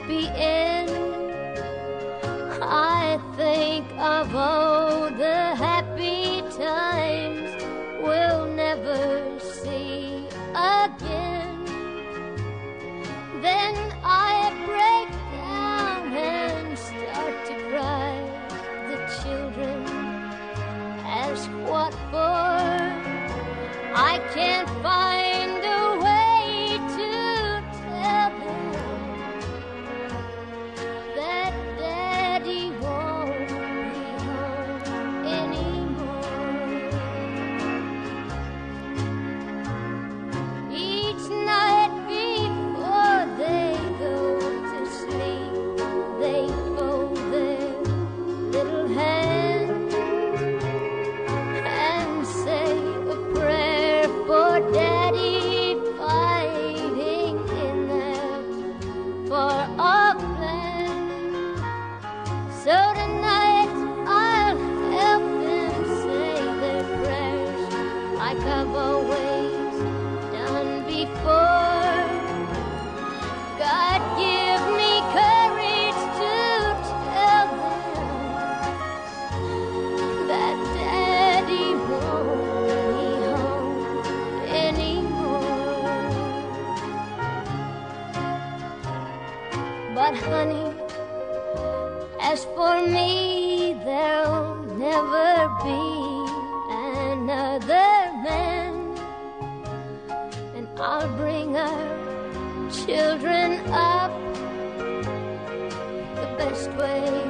happy end. I think of all the happy times we'll never see again. Then I break down and start to cry. The children ask what for. I can't find a way to tell them that Daddy won't be home anymore. Each night before they go to sleep, they fold their little hands and say a prayer for Daddy fighting in there for our plan. So tonight I'll help them say their prayers like I've always done before. God, give me courage to tell them that Daddy won't be home anymore. But honey, as for me, there'll never be another man, and I'll bring our children up the best way